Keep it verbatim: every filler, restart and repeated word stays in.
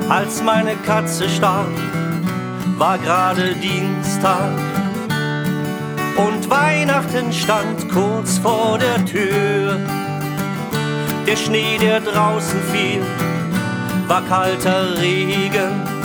Als meine Katze starb, war gerade Dienstag und Weihnachten stand kurz vor der Tür. Der Schnee, der draußen fiel, war kalter Regen